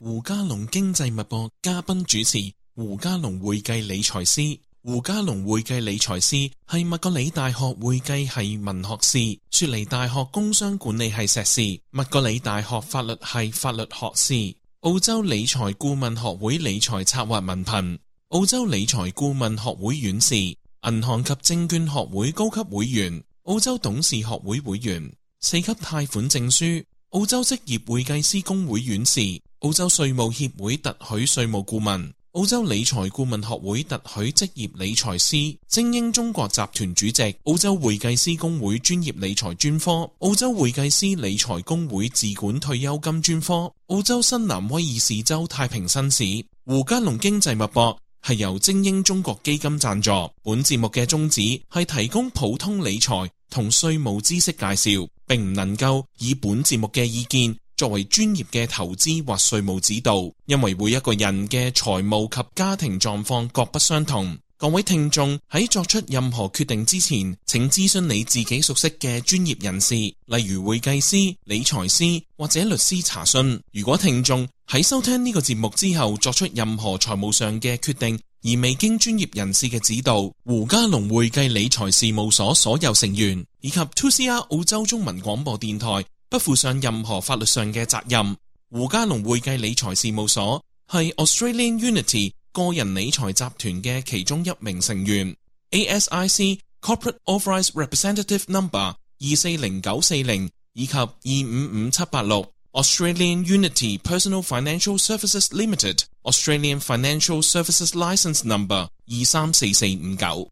胡嘉龍經濟脈搏嘉賓主持胡嘉龍會計理財師。胡嘉龍會計理財師係麥格里大學會計系文學士、雪梨大學工商管理系碩士、麥格里大學法律系法律學士、澳洲理財顧問學會理財策劃文憑、澳洲理財顧問學會院士、銀行及證券學會高級會員、澳洲董事學會會員、4級貸款證書、澳洲職業會計師公會院士、澳洲稅務協會特許稅務顧問、澳洲理財顧問學會特許職業理財師、精英中國集團主席、澳洲會計師公會專業理財專科、澳洲會計師理財公會自管退休金專科、澳洲新南威爾士州太平紳士。胡嘉龍經濟脈搏係由精英中國基金贊助，本節目嘅宗旨係提供普通理財同稅務知識介紹，並唔能夠以本節目嘅意見作為專業嘅投資或稅務指導，因為每一個人嘅財務及家庭狀況各不相同。各位聽眾喺作出任何決定之前，請諮詢你自己熟悉嘅專業人士，例如會計師、理財師或者律師查詢。如果聽眾喺收聽呢個節目之後作出任何財務上嘅決定，而未經專業人士嘅指導，胡嘉龍會計理財事務所所有成員以及 2CR 澳洲中文廣播電台不負上任何法律上嘅責任。胡嘉龍會計理財事務所係 Australian Unity 個人理財集團嘅其中一名成員。ASIC Corporate Authorised Representative Number 240940以及255786。Australian Unity Personal Financial Services Limited Australian Financial Services License Number 234459。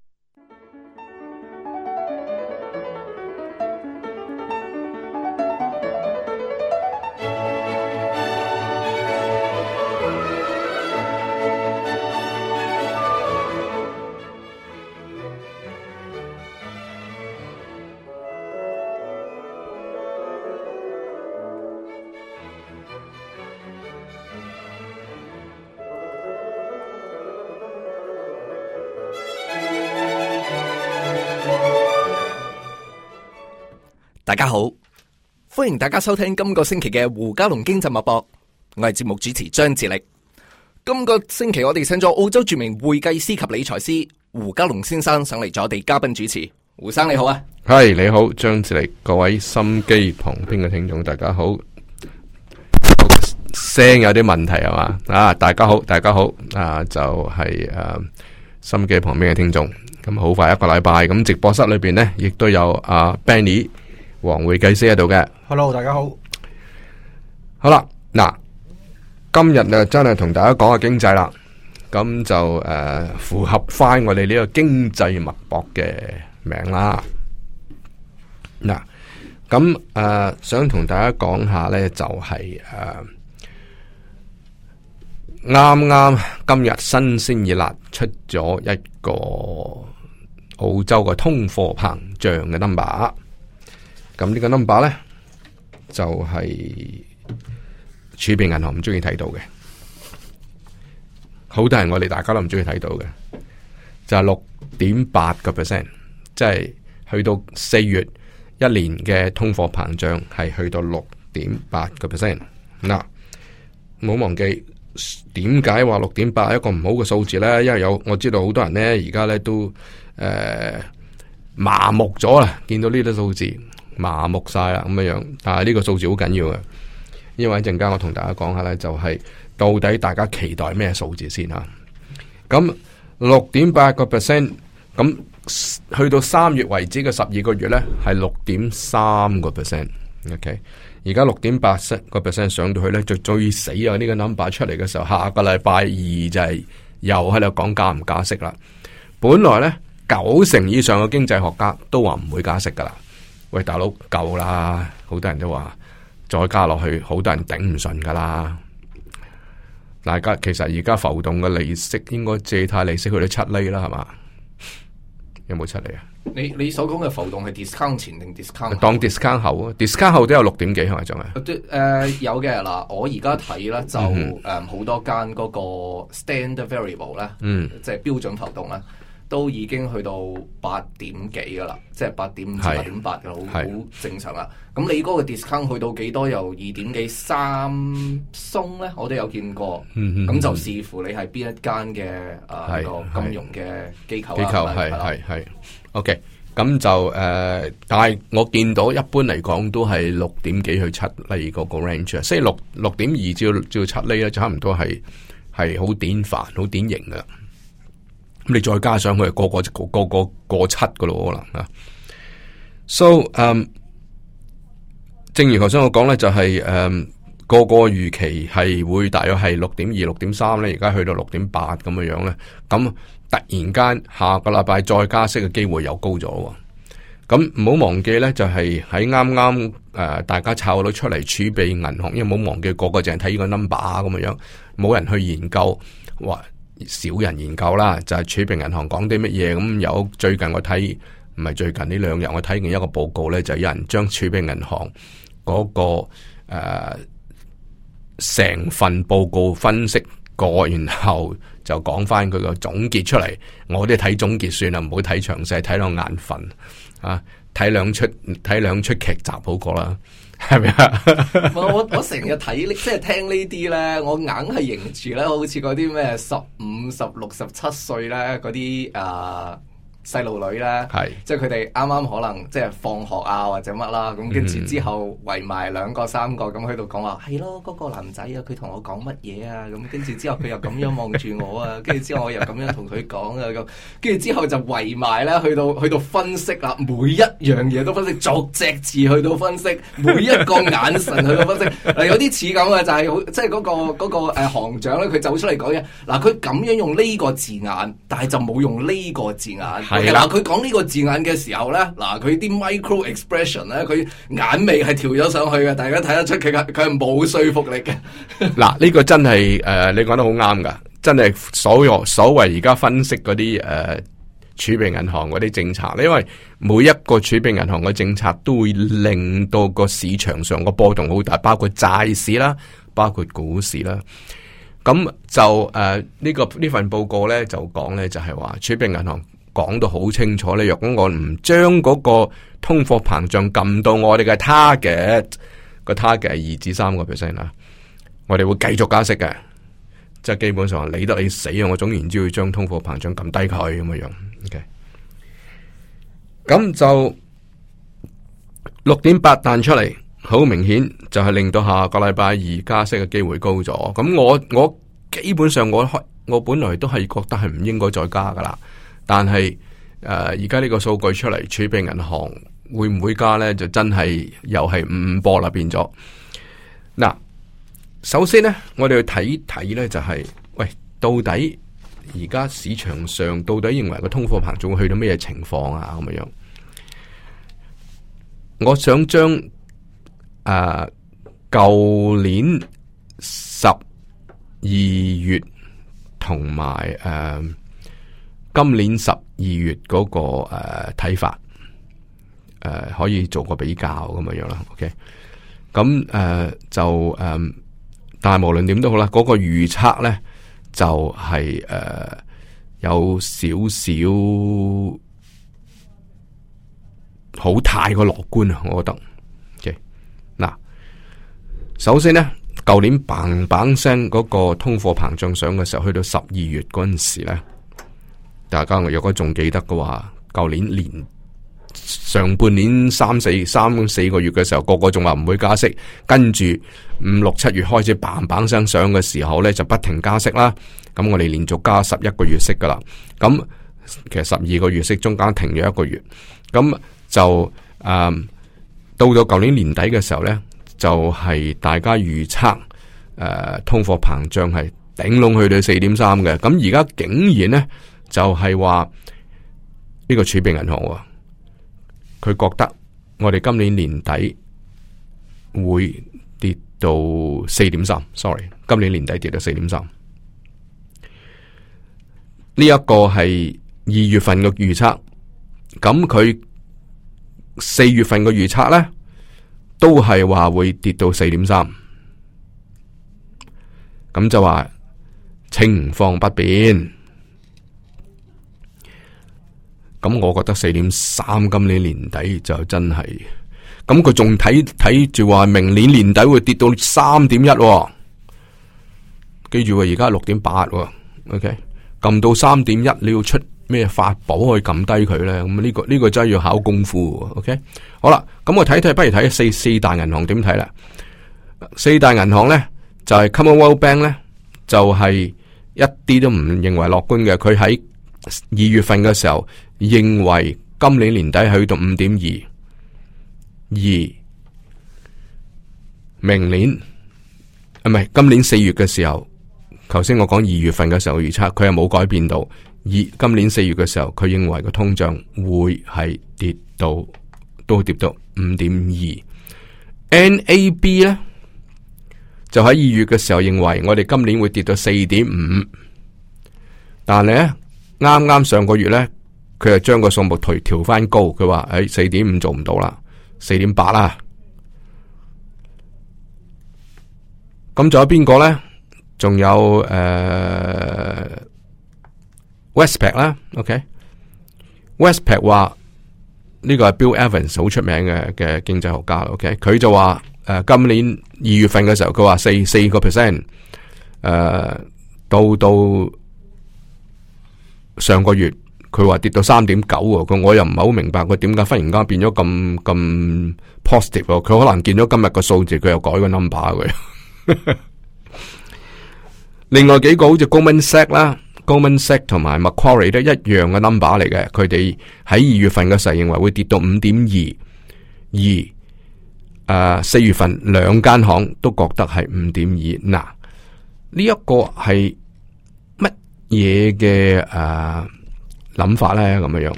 大家好，歡迎大家收聽今個星期嘅胡嘉龍經濟脈搏，我係節目主持張智力。今個星期我哋請咗澳洲著名會計師及理財師胡嘉龍先生上嚟做我哋嘉賓主持。胡生你好啊。 係你好，張智力。各位心機旁邊嘅聽眾大家好。聲有啲問題係嘛？啊，大家好，大家好。啊，就係心機旁邊嘅聽眾。咁好快一個禮拜，咁直播室裏邊呢，亦都有Benny 黃會計師喺度嘅。 Hello， 大家好。 好啦，嗱，今日啊真係同大家講下經濟啦，咁就符合翻我哋呢個經濟脈搏嘅名啦。嗱，咁想同大家講下呢，就係啱啱今日新鮮熱辣出咗一個澳洲嘅通貨膨脹嘅 number。咁呢個 number 咧，就係儲備銀行唔中意睇到嘅，好多人我哋大家都唔中意睇到嘅，就係 6.8%， 即係去到4月一年嘅通貨膨脹係去到 6.8%。嗱，唔好忘記點解話 6.8 係一個唔好嘅數字咧？因為我知道好多人咧而家咧都麻木咗啦，見到呢啲數字。麻木晒啦咁樣，但係呢個數字好緊要嘅，因為一陣間我同大家講下呢，就係到底大家期待咩數字先吓。咁 6.8%， 咁去到3月為止嘅12個月呢，係 6.3%。OK， 而家 6.8% 上到去呢，就最死啊！呢個 number 出嚟嘅時候，下個禮拜二就係又喺度講加唔加息啦。本來呢，90%以上嘅經濟學家都話唔會加息噶啦。喂，大佬夠啦！好多人都話再加落去，好多人頂唔順噶啦。大家其實而家浮動嘅利息，應該借貸利息去到7厘啦，係嘛？有冇7厘啊？ 你所講嘅浮動係 discount 前定 discount 後？ 當 discount 後啊 ，discount 後都有6點幾係咪仲係？ 有嘅嗱，我而家睇咧就好多間嗰個 standard variable 咧，即係標準浮動咧， 都已經去到8點幾噶啦，即係8.5至8.8嘅，好正常啦。咁你嗰個 discount 去到幾多？由2點幾3鬆咧，我都有見過。咁就視乎你係邊一間嘅個金融嘅機構係 OK。咁就但係我見到一般嚟講都係6點幾去7厘嗰個 range，即係6.2至7厘咧，差唔多係好典範、好典型嘅。咁你再加上佢係個過7噶咯，可能啊。So 正如頭先我講咧，就係個預期係會大約係6.2、6.3咧，而家去到6.8咁樣樣咧，咁突然間下個禮拜再加息嘅機會又高咗。咁唔好忘記咧，就係喺啱啱大家炒到出嚟儲備銀行，因為唔好忘記個個淨係睇呢個 number 咁樣，冇人去研究，話少人研究啦，就係儲備銀行講啲乜嘢。咁有最近我睇，唔係最近呢2日我睇見一個報告咧，就有人將儲備銀行嗰個成份報告分析過，然後就講翻佢個總結出嚟。我哋睇總結算啦，唔好睇詳細，睇到眼瞓啊！睇兩出劇集好過啦，係咪啊？ 我成日睇即係聽呢啲咧，我硬係認住咧，好似嗰啲咩15、16、17歲咧嗰啲細路女咧，即係佢哋啱啱可能即係放學啊或者乜啦，咁跟住之後圍埋2個3個咁喺度講話，係咯，嗰個男仔啊，佢同我講乜嘢啊？咁跟住之後佢又咁樣望住我啊，跟住之後我又咁樣同佢講啊，咁跟住之後就圍埋咧，去到分析啦，每一樣嘢都分析，逐隻字去到分析，每一個眼神去到分析。嗱，有啲似咁嘅就係即係嗰個行長咧，佢走出嚟講嘢，嗱，佢咁樣用呢個字眼，但係就冇用呢個字眼。嗱，佢講呢個字眼嘅時候咧，嗱，佢啲 micro expression 咧，佢眼尾係調咗上去嘅，大家睇得出佢係冇說服力嘅。 嗱，呢個真係你講得好啱噶，真係所謂而家分析嗰啲儲備銀行嗰啲政策，因為每一個儲備銀行嘅政策都會令到個市場上個波動好大，包括債市啦，包括股市啦。咁就呢份報告咧就講咧，就係話儲備銀行講到好清楚咧，若果我唔將嗰個通貨膨脹撳到我哋嘅 target， 個 target 係2至3% 啦，我哋會繼續加息嘅，即係基本上理得你死啊！我總言之要將通貨膨脹撳低佢咁樣樣。OK， 咁就6.8彈出嚟，好明顯就係令到下個禮拜2加息嘅機會高咗。咁我基本上我本來都係覺得係唔應該再加噶啦。但係而家呢個數據出嚟，儲備銀行會唔會加呢？就真係又係五波啦，變咗。嗱，首先呢，我哋去睇睇呢，就係喂，到底而家市場上到底認為個通貨膨脹會去到咩情況啊？咁樣，我想將舊年12月同埋今年12月嗰個睇法，可以做個比較咁樣啦。OK， 咁但係無論點都好啦，嗰個預測咧就係有少少好太過樂觀啊，我覺得。OK， 嗱，首先咧，舊年砰砰聲嗰個通貨膨脹上嘅時候，去到12月嗰陣時咧。大家如果仲記得嘅話，舊年上半年三四個月嘅時候，個個仲話唔會加息，跟住5、6、7月開始砰砰聲上嘅時候咧，就不停加息啦。咁我哋連續加11個月息噶啦。咁其實12個月息中間停咗1個月，咁就到咗舊年年底嘅時候咧，就係大家預測通貨膨脹係頂籠去到4.3嘅。咁而家竟然咧〜就係話呢個儲備銀行，佢覺得我哋今年年底會跌到4.3。sorry， 今年年底跌到4.3。呢一個係2月份嘅預測，咁佢4月份嘅預測咧，都係話會跌到4.3。咁就話情況不變。 咁我覺得4.3今年年底就真係，咁佢仲睇住話明年年底會跌到3.1，記住而家6.8， OK， 撳到3.1，你要出咩法寶去撳低佢咧？咁呢個真係要考功夫 ，OK。好啦，咁我睇不如睇四大銀行點睇啦。四大銀行咧就係 Commonwealth Bank 咧，就係一啲都唔認為樂觀嘅。佢喺2月份嘅時候認為今年年底去到5.2，明年唔係今年4月嘅時候，頭先我講2月份嘅時候預測，佢又冇改變到。今年4月嘅時候，佢認為個通脹會係跌到 5.2。NAB 咧就喺2月嘅時候認為我哋今年會跌到 4.5， 但係咧啱啱上個月咧，佢就將個數目調翻高，佢話4.5做唔到啦，4.8啦。咁仲有邊個咧？仲有Westpac 啦 ，OK，Westpac 話呢個係 Bill Evans 好出名嘅經濟學家 ，OK， 佢就話今年2月份嘅時候，佢話4%，到上個月佢話跌到 3.9， 咁我又唔係好明白佢點解忽然間變咗咁 positive， 佢可能見咗今日個數字，佢又改個 number 佢。另外幾個好似 Goldman Sachs 啦。Goldman Sachs 同埋 Macquarie 都一樣嘅 number 嚟嘅，佢哋喺2月份嘅時候認為會跌到 5.2， 而4月份兩間行都覺得係 5.2。嗱，呢一個係乜嘢嘅諗法咧？咁樣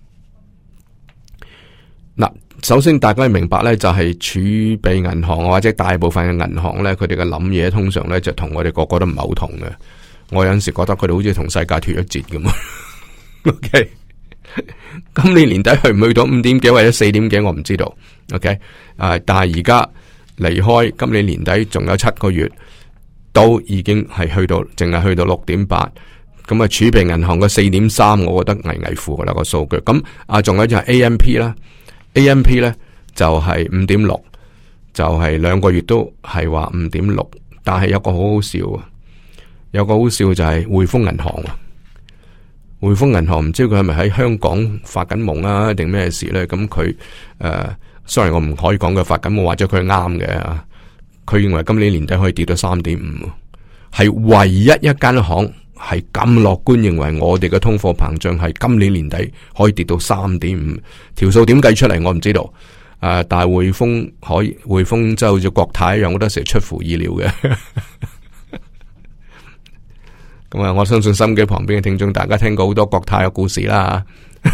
嗱，首先大家要明白咧，就係儲備銀行或者大部分嘅銀行咧，佢哋嘅諗嘢通常咧就同我哋個個都唔係好同嘅。我有陣時覺得佢哋好似同世界脫一節咁啊。OK， 今年年底去唔去到5點幾或者4點幾，我唔知道。OK， 但係而家離開今年年底仲有7個月，都已經係淨係去到 6.8。咁啊，儲備銀行嘅 4.3， 我覺得危危乎噶啦個數據。咁仲有就係 AMP 啦 ，AMP 咧就係 5.6， 就係2個月都係話 5.6， 但係有個好好笑啊。有個好笑就係匯豐銀行啊，匯豐銀行唔知佢係咪喺香港發緊夢啊定咩事咧？咁佢sorry 我唔可以講佢發緊夢，或者佢係啱嘅。佢認為今年年底可以跌到 3.5， 係唯一一間行係咁樂觀，認為我哋嘅通貨膨脹係今年年底可以跌到 3.5， 條數點計出嚟我唔知道。但係匯豐就好似國泰一樣，好多時出乎意料嘅。咁啊！我相信心機旁邊嘅聽眾，大家聽過好多國泰嘅故事啦。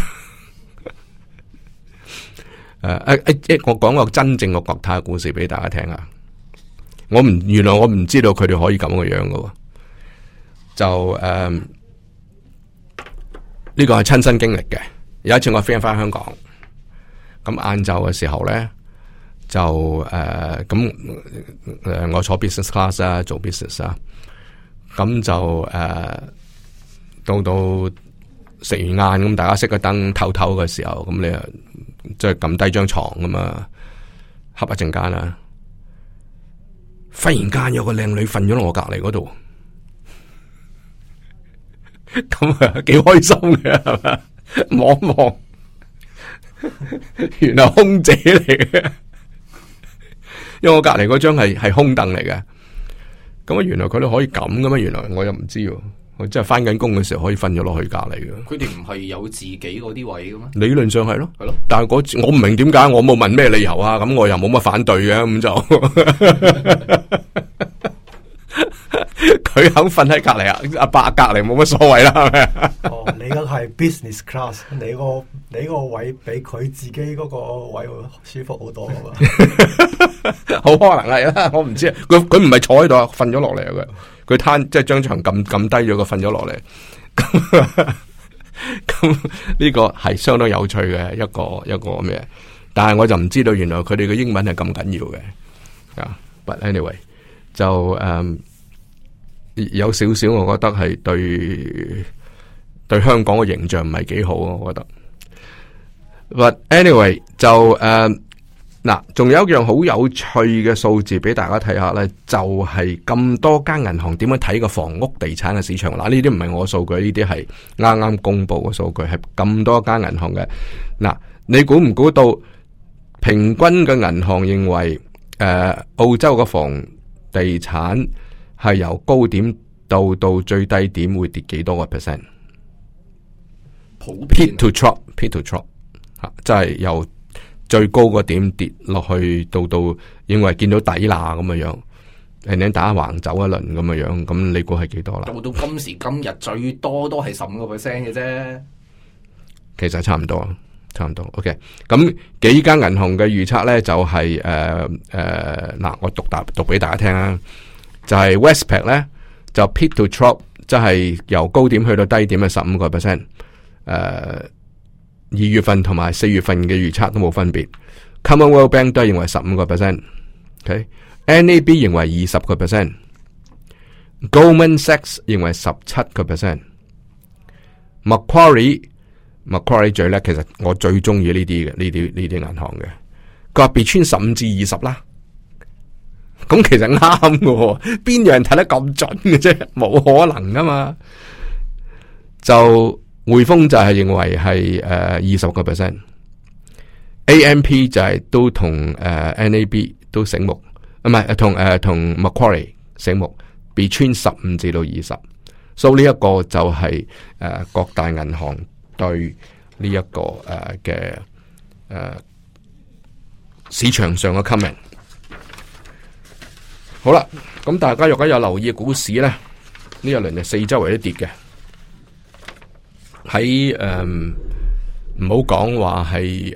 我講個真正嘅國泰嘅故事俾大家聽啊！原來我唔知道佢哋可以咁嘅樣嘅，就呢個係親身經歷嘅。有一次我飛翻香港，咁晏晝嘅時候咧，就我坐 business class 啊，做 business 啊。咁就到食完晏咁，大家熄個燈唞唞嘅時候，咁你啊即係撳低張床咁嘛，瞌一陣間啦，忽然間有個靚女瞓咗落我隔籬嗰度，咁啊幾開心嘅係嘛？望一望，原來空姐嚟嘅，因為我隔籬嗰張係空凳嚟嘅。咁啊，原來佢哋可以咁噶嘛？原來我又唔知喎，我真係翻緊工嘅時候可以瞓咗落去隔籬嘅。 佢哋唔係有自己嗰啲位嘅咩？ 理論上係咯，係咯。但係我唔明點解，我冇問咩理由啊。咁我又冇乜反對嘅，咁就佢肯瞓喺隔籬啊，阿伯隔籬冇乜所謂啦，係咪？ 哦，你嗰係 business class， 你個位比佢自己嗰個位會舒服好多噶嘛？ 好可能係啦，我唔知。佢唔係坐喺度，瞓咗落嚟嘅。佢攤即係將牆撳低咗，佢瞓咗落嚟。咁呢個係相當有趣嘅一個咩？但係我就唔知道，原來佢哋嘅英文係咁緊要嘅。啊，but anyway 就有少少，我覺得係對香港嘅形象唔係幾好啊。我覺得 But anyway 就嗱，仲有一樣好有趣嘅數字俾大家睇下咧，就係咁多間銀行點樣睇個房屋地產嘅市場。嗱，呢啲唔係我數據，呢啲係啱啱公布嘅數據，係咁多間銀行嘅。嗱，你估唔估到平均嘅銀行認為澳洲嘅房地產係由高點到最低點會跌幾多個 percent？ Peak to drop 吓，即係由最高個點跌落去到認為見到底啦咁嘅樣，人哋打橫走一輪咁嘅樣，咁你估係幾多啦？ 到今時今日最多都係15% 嘅啫， 其實差唔多。OK， 咁幾間銀行嘅預測咧就係嗱，我讀俾大家聽啦，就係 Westpac 咧就 peak to drop， 即係由高點去到低點嘅15%。2月份同埋4月份嘅預測都冇分別。Commonwealth Bank 都係認為15%，NAB 認為20%，Goldman Sachs 認為17%，Macquarie 最叻，其實我最中意呢啲銀行嘅，佢話between 15至20啦。咁其實啱嘅，邊有人睇得咁準嘅啫？冇可能噶嘛。就匯豐就係認為係20%，AMP 就係都同NAB 都醒目，唔係同 Macquarie 醒目 ，between 15至到20，所以呢一個就係各大銀行對呢一個嘅市場上嘅 comment。好啦，咁大家如果有留意股市咧，呢一輪就四周圍都跌嘅。喺唔好講話係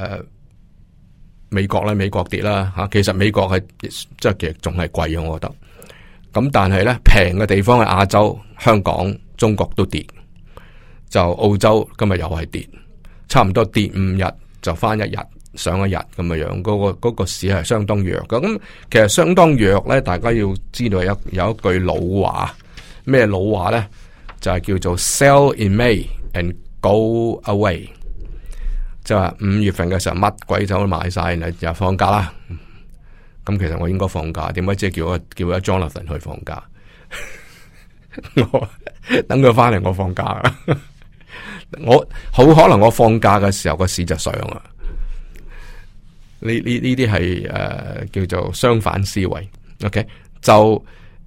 美國啦，美國跌啦吓，其實美國係即係其實仲係貴嘅，我覺得。咁但係咧平嘅地方係亞洲、香港、中國都跌，就澳洲今日又係跌，差唔多跌5日就翻一日上一日咁嘅樣，嗰個市係相當弱嘅。咁其實相當弱咧，大家要知道有一句老話，咩老話咧？就係叫做 sell in May and go away， 就係5月份嘅時候乜鬼都買晒，然後就放假啦。咁其實我應該放假，點解即係叫阿 Jonathan 去放假？我等佢翻嚟，我放假啦。我好可能我放假嘅時候個市就上啦。呢啲係叫做相反思維。OK， 就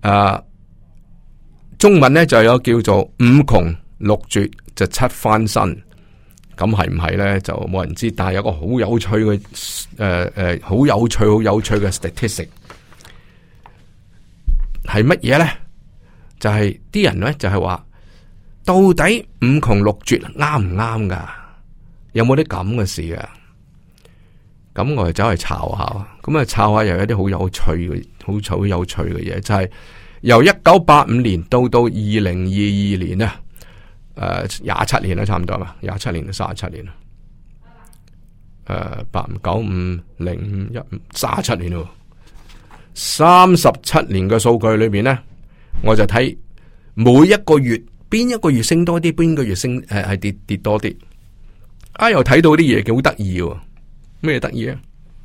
中文咧就有叫做5窮6絕就7翻身，咁係唔係咧就冇人知，但係有個好有趣嘅好有趣嘅 statistic 係乜嘢咧？就係啲人咧就係話，到底5窮6絕啱唔啱噶？有冇啲咁嘅事啊？咁我哋走去查下，咁啊查下又有啲好有趣嘅嘢，就係由1985年到2022年啊，27年啦，差唔多嘛，27年到37年啦，8、9、5、0、1、37年咯，37年嘅數據裏邊咧，我就睇每一個月邊一個月升多啲，邊個月升係跌多啲，又睇到啲嘢幾好得意喎，咩得意啊？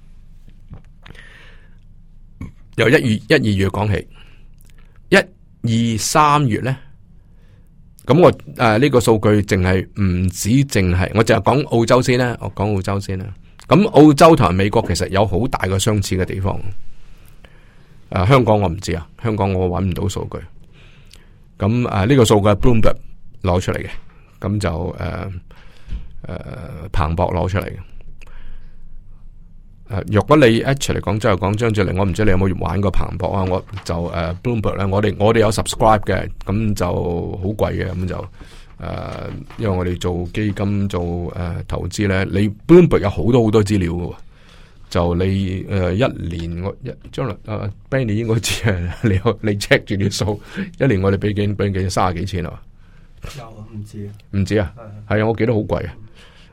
由1月、1、2月講起。1、2、3月咧，咁我呢個數據淨係唔止淨係，我淨係講澳洲先啦。我講澳洲先啦。咁澳洲同埋美國其實有好大嘅相似嘅地方。香港我唔知啊，香港我搵唔到數據。咁呢個數據係 Bloomberg 攞出嚟嘅，咁就彭博攞出嚟嘅。若果你 H 嚟講，即係講張智霖，我唔知你有冇玩過彭博啊？我就Bloomberg 咧，我哋有 subscribe 嘅，咁就好貴嘅，咁就因為我哋做基金做投資咧，你 Bloomberg 有好多資料嘅，就你一年我將來Benny 應該知啊，你 check 住啲數，一年我哋俾幾30幾錢啊？ 有唔知啊？ 唔知啊？係啊，我記得好貴啊！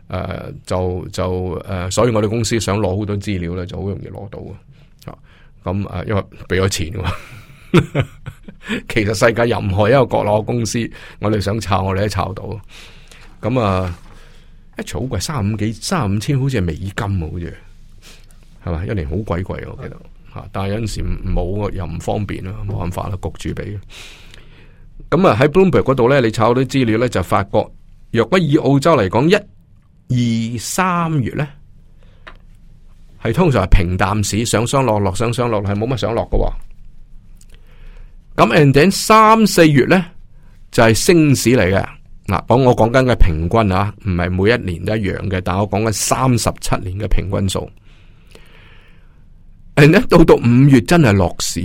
所以我哋公司想攞好多資料咧，就好容易攞到啊！咁因為俾咗錢喎。其實世界任何一個角落嘅公司，我哋想抄，我哋都抄到。咁一場好貴，35千好似係美金喎，好似係嘛，一年好鬼貴我記得吓，但係有陣時冇又唔方便啦，冇辦法啦，焗住俾。咁啊喺 Bloomberg 嗰度咧，你炒啲資料咧就發覺，若果以澳洲嚟講，1、2、3月咧係通常係平淡市，上上落落，上上落落係冇乜上落嘅。咁 and then 3、4月咧就係升市嚟嘅。嗱，我講緊嘅平均啊，唔係每一年都一樣嘅，但係我講緊37年嘅平均數。and then 到5月真係落市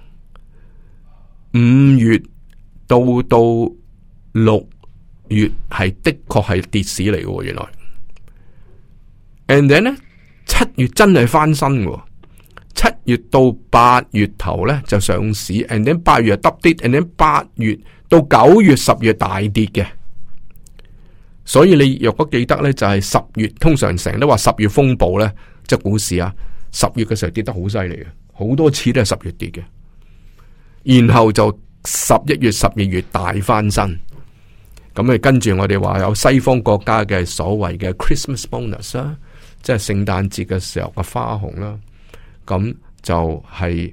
，5月到6月係的確係跌市嚟嘅，原來。and then 咧7月真係翻身嘅，7月到8月頭咧就上市 ，and then 8月耷跌 ，and then 8月到9月、10月大跌嘅。所以你若果記得咧，就係10月，通常成日都話10月風暴咧，即係股市啊，10月嘅時候跌得好犀利嘅，好多次都係10月跌嘅，然後就11月、12月大翻身。咁啊，跟住我哋話有西方國家嘅所謂嘅 Christmas bonus 啦，即係聖誕節嘅時候嘅花紅啦，咁就係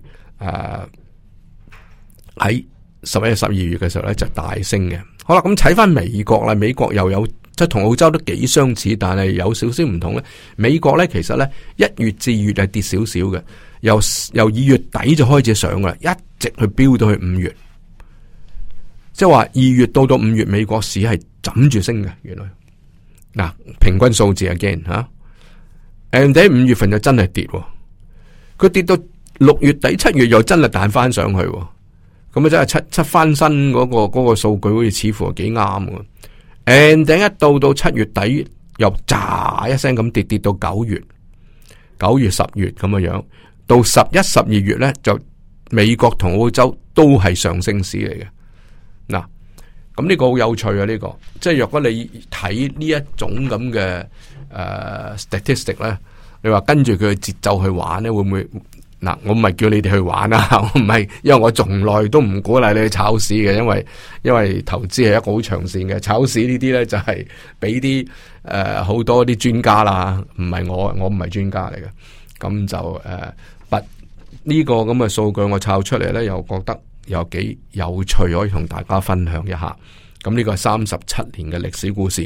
喺11月、12月嘅時候咧就大升嘅。好啦，咁睇翻美國啦，美國又有即係同澳洲都幾相似，但係有少少唔同咧。美國咧其實咧1月至2月係跌少少嘅，由2月底就開始上噶啦，一直去飆到去5月。即係話2月到5月，美國市係枕住升嘅。原來嗱，平均數字 again 吓，and 喺5月份就真係跌，佢跌到6月底7月又真係彈翻上去，咁啊真係七翻身嗰個數據好似似乎係幾啱嘅。and 一到7月底又炸一聲咁跌到9月、10月咁嘅樣，到11、12月咧就美國同澳洲都係上升市嚟嘅。嗱，咁呢個好有趣啊！呢個即係若果你睇呢一種咁嘅statistic 咧，你話跟住佢嘅節奏去玩咧，會唔會？嗱，我唔係叫你哋去玩啊，我唔係，因為我從來都唔鼓勵你去炒市嘅，因為投資係一個好長線嘅，炒市呢啲咧就係俾啲好多啲專家啦，唔係我唔係專家嚟嘅，咁就呢個咁嘅數據我抄出嚟咧，又覺得有幾有趣，可以同大家分享一下。咁呢個係37年嘅歷史故事。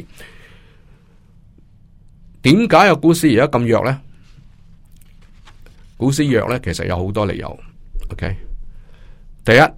點解個股市而家咁弱咧？股市弱咧，其實有好多理由。OK， 第一，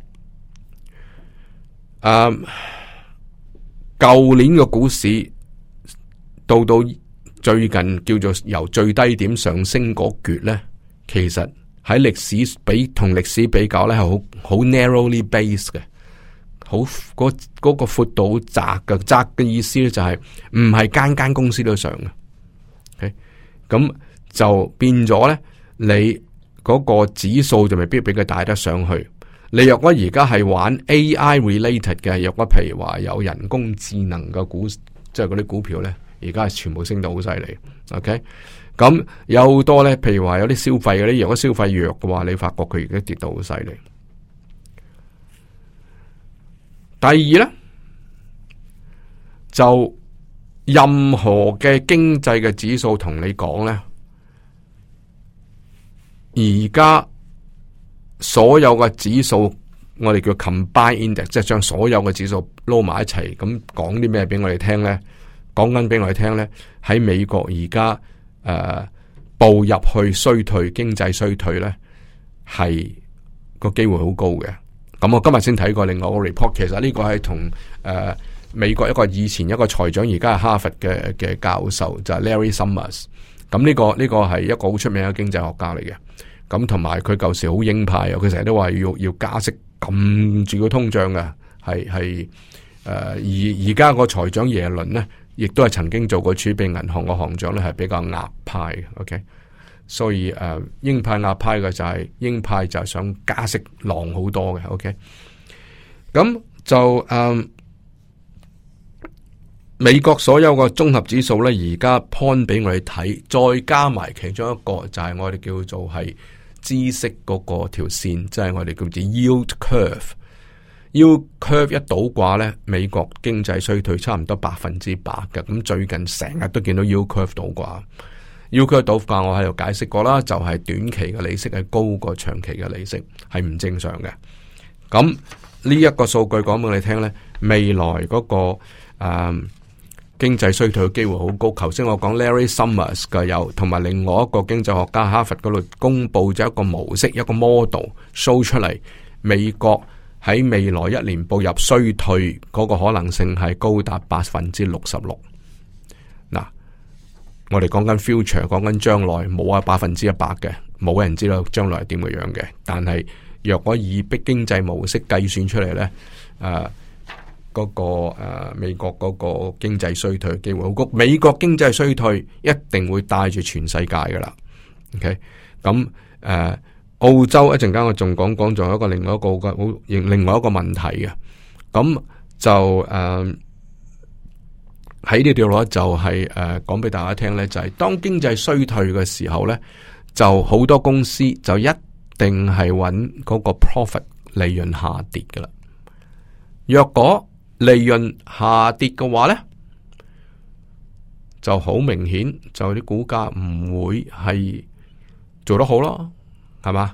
舊年嘅股市到最近叫做由最低點上升嗰橛咧，其實喺歷史同歷史比較咧係好 narrowly based 嘅，嗰個闊度好窄嘅。窄嘅意思咧就係唔係間公司都上嘅。OK， 咁就變咗咧。你嗰個指數就未必俾佢帶得上去。你若果而家係玩 AI related 嘅，若果譬如話有人工智能嘅股，即係嗰啲股票咧，而家係全部升到好犀利。OK， 咁有好多咧，譬如話有啲消費嗰啲，如果消費弱嘅話，你發覺佢而家跌到好犀利。第二咧，就任何嘅經濟嘅指數同你講咧。而家所有嘅指數，我哋叫 combine index， 即係將所有嘅指數撈埋一齊，咁講啲咩俾我哋聽咧？講緊俾我哋聽咧，喺美國而家步入去衰退，經濟衰退咧，係個機會好高嘅。咁我今日先睇過另外一個 report， 其實呢個係同美國以前一個財長，而家係哈佛嘅教授，就係 Larry Summers。咁呢個係一個好出名嘅經濟學家嚟嘅，咁同埋佢舊時好鷹派啊，佢成日都話要加息撳住個通脹嘅，而家個財長耶倫呢，亦都係曾經做過儲備銀行個行長咧，係比較鴿派嘅。OK， 所以鷹派鴿派嘅就係鷹派就係想加息浪好多嘅。OK， 咁就美國所有個綜合指數咧，而家 point 俾我哋睇，再加埋其中一個就係我哋叫做係孳息嗰個條線，即係我哋叫做 yield curve。 ，U curve 一倒掛咧，美國經濟衰退差唔多100%嘅。咁最近成日都見到 U curve 倒掛，U curve 倒掛我喺度解釋過啦，就係短期嘅利息係高過長期嘅利息，係唔正常嘅。咁呢一個數據講俾你聽咧，未來嗰個經濟衰退嘅機會好高。頭先我講 Larry Summers 嘅有，同埋另外一個經濟學家哈佛嗰度公布咗一個模式，一個 model show 出嚟，美國喺未來1年步入衰退嗰個可能性係高達66%。嗱，我哋講緊 future， 講緊將來，冇啊100%嘅，冇人知道將來係點嘅樣嘅。但係若果以逼經濟模式計算出嚟呢，美國嗰個經濟衰退嘅機會好高。美國經濟衰退一定會帶住全世界噶啦。OK， 咁澳洲一陣間我仲講咗另外一個問題嘅。咁就喺呢條路就係講俾大家聽咧，就係當經濟衰退嘅時候咧，就好多公司就一定係揾嗰個 profit 利潤下跌噶啦。若果利潤下跌嘅話咧，就好明顯就啲股價唔會係做得好咯，係嘛？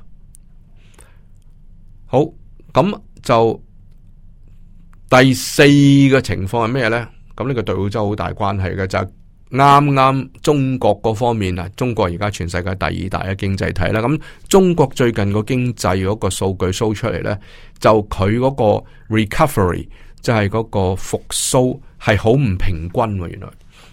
好，咁就第四個情況係咩咧？咁呢個對澳洲好大關係嘅，就係啱啱中國嗰方面啊。中國而家全世界第2大嘅經濟體啦。咁中國最近個經濟嗰個數據 show 出嚟咧，就佢嗰個 recovery， 即係嗰個復蘇係好唔平均。原來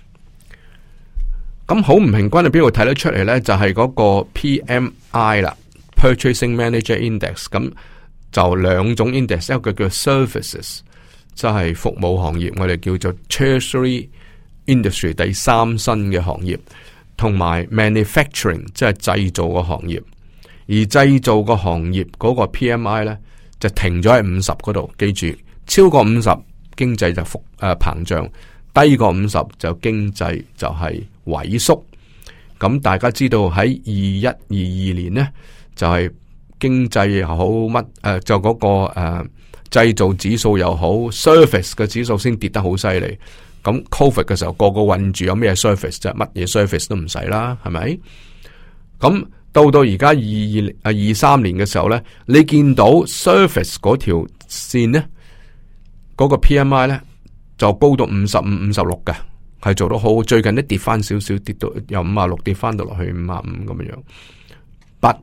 咁好唔平均喺邊度睇得出嚟咧？就係嗰個 PMI 啦 ，Purchasing Manager Index。咁就兩種 index， 一個叫 services， 即係服務行業，我哋叫做 tertiary industry 第三新嘅行業，同埋 manufacturing 即係製造嘅行業。而製造嘅行業嗰個 PMI 咧就停咗喺50嗰度，記住超過50經濟就膨脹，低過50就經濟就係萎縮。咁大家知道喺21、22年呢，就係經濟又好就嗰個製造指數又好 ，service 嘅指數先跌得好犀利。咁 Covid 嘅時候個個困住，有咩 service 啫？乜嘢 service 都唔使啦，係咪？咁到而家23年嘅時候咧，你見到 service 嗰條線咧，嗰個 PMI 咧就高到55、56嘅，係做得好。最近都跌翻少少，跌到由56跌翻到落去55咁樣。But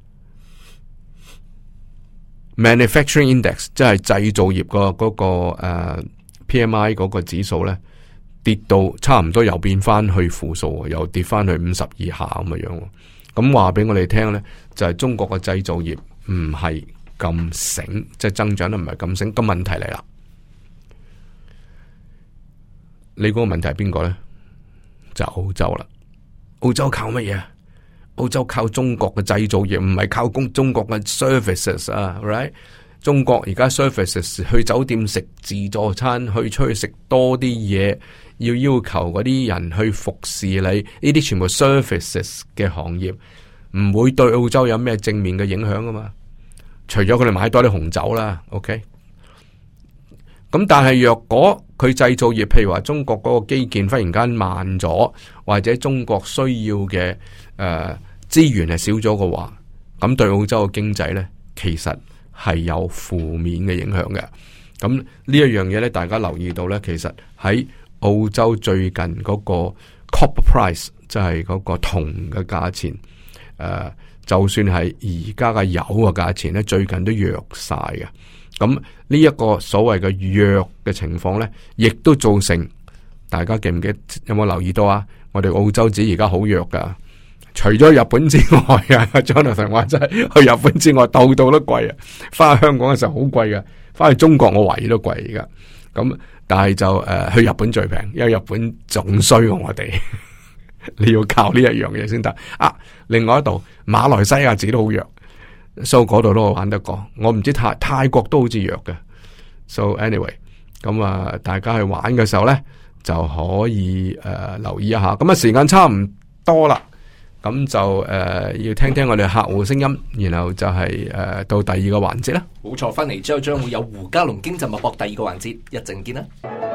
manufacturing index 即係製造業嗰個PMI 嗰個指數咧，跌到差唔多又變翻去負數，又跌翻去50以下咁嘅樣。咁話俾我哋聽咧，就係中國嘅製造業唔係咁醒，即係增長得唔係咁醒。個問題嚟啦，你嗰個問題係邊個咧？就澳洲啦。澳洲靠乜嘢？澳洲靠中國嘅製造業，唔係靠中國嘅 services 啊 ，right？ 中國而家 services 去酒店食自助餐，去出去食多啲嘢，要求嗰啲人去服侍你，呢啲全部 services 嘅行業，唔會對澳洲有咩正面嘅影響噶嘛？除咗佢哋買多啲紅酒啦 ，OK？ 咁但係若果佢製造業，譬如話中國嗰個基建忽然間慢咗，或者中國需要嘅資源係少咗嘅話，咁對澳洲嘅經濟呢，其實係有負面嘅影響嘅。咁呢一樣嘢呢，大家留意到呢，其實喺澳洲最近嗰個 copper price， 即係嗰個銅嘅價錢，就算係而家嘅油嘅價錢呢，最近都弱晒嘅。咁呢一個所謂嘅弱嘅情況呢，亦都造成大家記唔記得？有冇留意到啊？我哋澳洲紙而家好弱噶。除咗日本之外啊，Jonathan 話真係去日本之外，度度都貴啊！翻去香港嘅時候好貴嘅，翻去中國我懷疑都貴而家。咁但係就去日本最平，因為日本仲衰過我哋，你要靠呢一樣嘢先得啊！另外一度馬來西亞紙都好弱，so 嗰度都玩得過。我唔知泰國都好似弱嘅。So anyway， 咁大家去玩嘅時候咧就可以留意一下。咁時間差唔多啦。 咁就要聽聽我哋客戶聲音，然後就係到第二個環節啦。 冇錯，翻嚟之後將會有胡嘉龍經濟脈搏第二個環節，一陣見啦。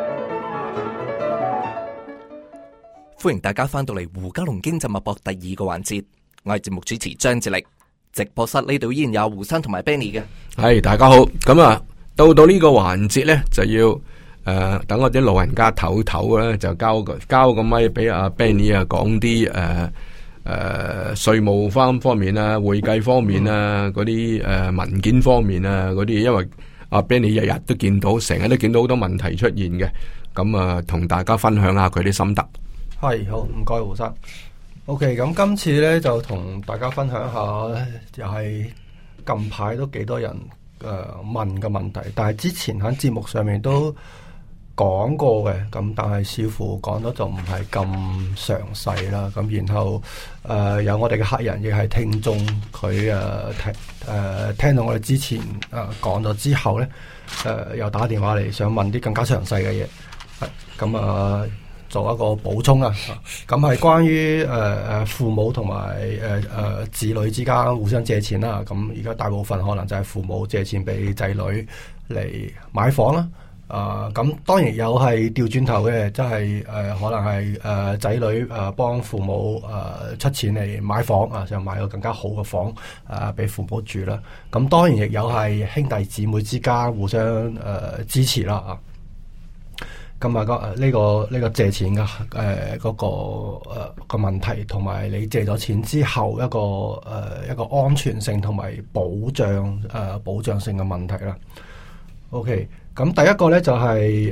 歡迎大家翻到嚟胡嘉龍經濟脈搏第二個環節，我係節目主持張志力。直播室呢度依然有胡生同埋 Benny 嘅。 係大家好，咁啊到呢個環節咧就要等我啲老人家唞唞咧，就交個咪俾阿 Benny 啊，講啲稅務方面啊、會計方面啊、嗰啲文件方面啊嗰啲，因為阿 Benny 日日都見到，成日都見到好多問題出現嘅，咁啊同大家分享下佢啲心得。 係，好，唔該胡生。OK， 咁今次咧就同大家分享下，又係近排都幾多人問嘅問題，但係之前喺節目上面都講過嘅，咁但係似乎講得就唔係咁詳細啦。咁然後有我哋嘅客人亦係聽眾，佢聽到我哋之前講咗之後咧，又打電話嚟想問啲更加詳細嘅嘢，咁做一個補充啊，咁係關於父母同埋子女之間互相借錢啦。咁而家大部分可能就係父母借錢俾仔女嚟買房啦。咁當然有係調轉頭嘅，即係可能係仔女幫父母出錢嚟買房啊，就買個更加好嘅房俾父母住啦。咁當然亦有係兄弟姊妹之間互相支持啦啊。咁呢個借錢嘅嗰個問題，同埋你借咗錢之後一個安全性同埋保障性嘅問題啦。OK， 咁第一個咧就係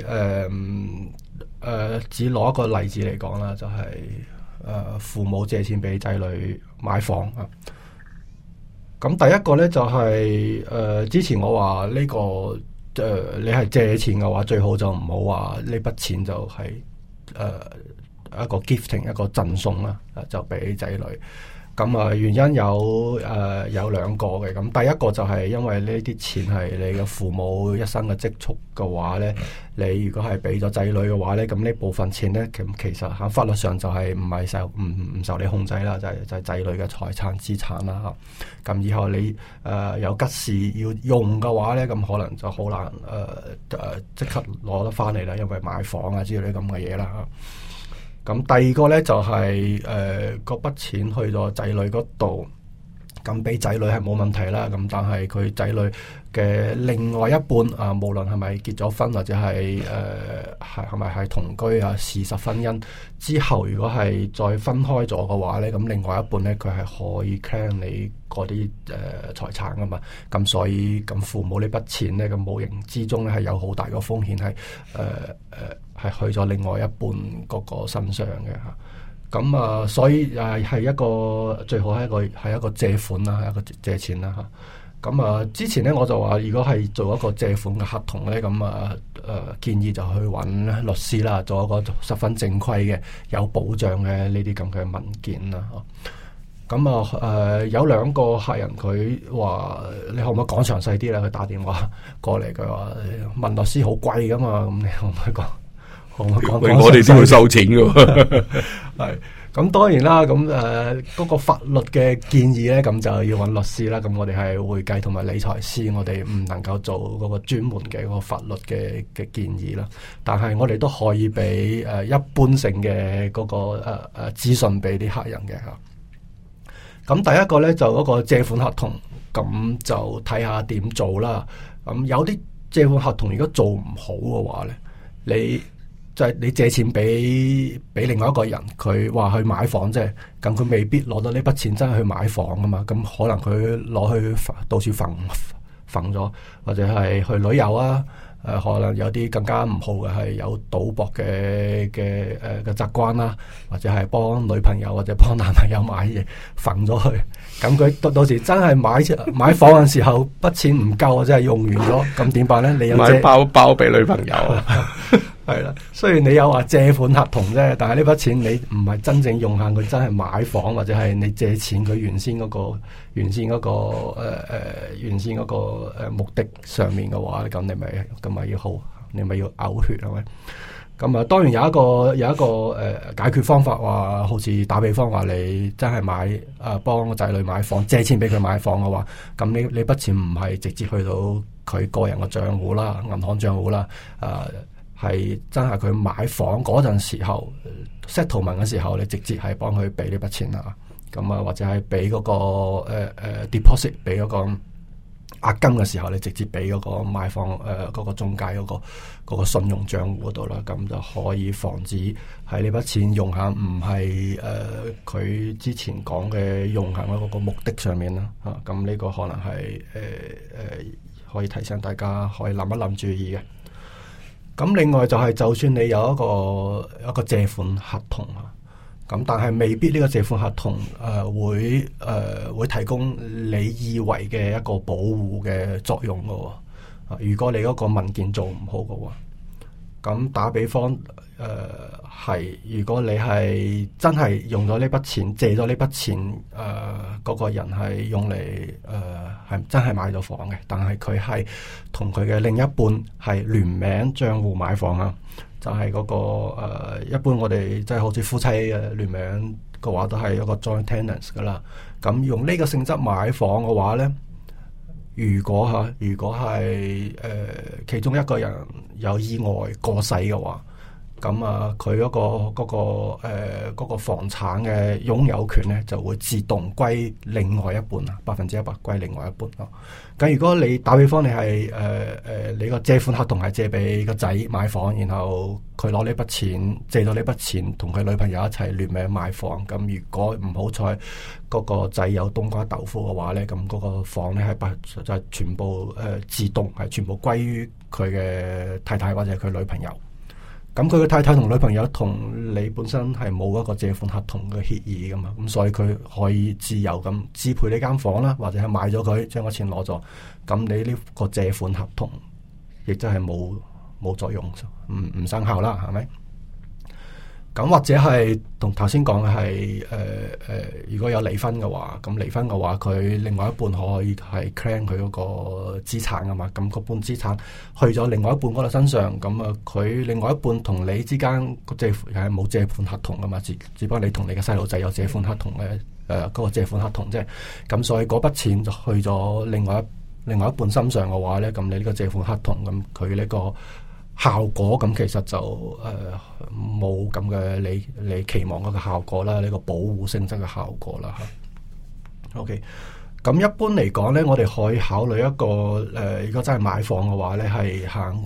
只攞一個例子嚟講啦，就係父母借錢俾仔女買房啊。咁第一個咧就係之前我話呢個。你係借錢嘅話，最好就唔好話呢筆錢就係一個 gifting， 一個贈送啦，就俾仔女。咁原因有兩個嘅。咁第一個就係因為呢啲錢係你嘅父母一生嘅積蓄嘅話咧，你如果係俾咗仔女嘅話咧，咁呢部分錢咧，其實喺法律上就係唔受你控制啦，就係仔女嘅財產資產啦嚇。咁以後你有急事要用嘅話咧，咁可能就好難即刻攞得翻嚟啦，因為買房啊之類咁嘅嘢啦嚇。咁第二個咧就係嗰筆錢去咗仔女嗰度，咁俾仔女係冇問題啦。咁但係佢仔女嘅另外一半無論係咪結咗婚或者係係咪係同居啊，事實婚姻之後，如果係再分開咗嘅話咧，咁另外一半咧佢係可以 claim 你嗰啲財產噶嘛。咁所以咁父母呢筆錢咧，咁無形之中咧係有好大個風險係去咗另外一半嗰個身上嘅嚇。咁所以係一個最好係一個借款啦，係一個借錢啦嚇。咁之前咧我就話，如果係做一個借款嘅合同咧，咁建議就去揾律師啦，做一個十分正規嘅有保障嘅呢啲咁嘅文件啦嚇。咁有兩個客人佢話：你可唔可以講詳細啲咧？佢打電話過嚟，佢話問律師好貴噶嘛，咁你可唔可以講？ 我哋先會收錢嘅。 係咁當然啦，咁嗰個法律嘅建議咧，咁就要揾律師啦。咁我哋係會計同埋理財師，我哋唔能夠做嗰個專門嘅嗰個法律嘅建議啦。但係我哋都可以俾一般性嘅嗰個資訊俾啲客人嘅嚇。咁第一個咧就嗰個借款合同，咁就睇下點做啦。咁有啲借款合同如果做唔好嘅話咧，你借錢俾另外一個人，佢話去買房啫，咁佢未必攞到呢筆錢真係去買房噶嘛，咁可能佢攞去到處揈咗，或者係去旅遊啊，可能有啲更加唔好嘅係有賭博嘅習慣啦，或者係幫女朋友或者幫男朋友買嘢揈咗去，咁佢到時真係買房嘅時候筆錢唔夠或者係用完咗，咁點辦咧？你有買包俾女朋友。 係啦，雖然你有話借款合同啫，但係呢筆錢你唔係真正用下，佢真係買房或者係你借錢佢原先嗰個目的上面嘅話，咁你咪要嘔血係咪？ 咁啊，當然有一個解決方法，話好似打比方話，你真係幫個仔女買房，借錢俾佢買房嘅話，咁你筆錢唔係直接去到佢個人嘅賬戶啦、銀行賬戶啦，係真係佢買房嗰陣時候 settlement 嘅時候，你直接係幫佢俾呢筆錢啦。咁啊，或者係俾嗰個deposit 俾嗰個押金嘅時候，你直接俾嗰個買房嗰個中介嗰個信用賬戶嗰度啦，咁就可以防止喺呢筆錢用喺唔係佢之前講嘅用喺嗰個目的上面啦。咁呢個可能係可以提醒大家可以諗一諗注意嘅。咁另外就係就算你有一個借款合同啊，咁但係未必呢個借款合同會提供你以為嘅一個保護嘅作用嘅喎。如果你嗰個文件做唔好嘅話，咁打比方係如果你係真係用咗呢筆錢，借咗呢筆錢，嗰個人係用嚟係真係買咗房嘅，但係佢係同佢嘅另一半係聯名帳戶買房啊。就係嗰個一般我哋即係好似夫妻嘅聯名嘅話，都係一個 joint tenants 噶啦。咁用呢個性質買房嘅話咧，如果係其中一個人有意外過世嘅話，咁佢嗰個房產嘅擁有權咧就會自動歸另外一半啊，100%歸另外一半咯。咁如果你打比方你係你個借款合同係借俾個仔買房，然後佢攞呢筆錢借咗呢筆錢同佢女朋友一齊聯名買房，咁如果唔好彩嗰個仔有冬瓜豆腐嘅話咧，咁嗰個房咧係就係全部自動係全部歸於佢嘅太太或者佢女朋友。咁佢嘅太太同女朋友同你本身係冇一個借款合同嘅協議噶嘛，咁所以佢可以自由咁支配呢間房啦，或者係賣咗佢將個錢攞咗，咁你呢個借款合同亦都係冇作用，唔生效啦，係咪？咁或者係同頭先講嘅係如果有離婚嘅話，咁離婚嘅話佢另外一半可以係 claim 佢嗰個資產啊嘛，咁嗰半資產去咗另外一半嗰度身上，咁佢另外一半同你之間個借係冇借款合同噶嘛，只不過你同你嘅細路仔有借款合同嘅嗰個借款合同啫，咁所以嗰筆錢就去咗另外一半身上嘅話咧，咁你呢個借款合同咁佢呢個效果咁其實就冇咁嘅你期望嗰個效果啦，呢個保護性質嘅效果啦吓。OK， 咁一般嚟講咧，我哋可以考慮一個如果真係買房嘅話咧，係行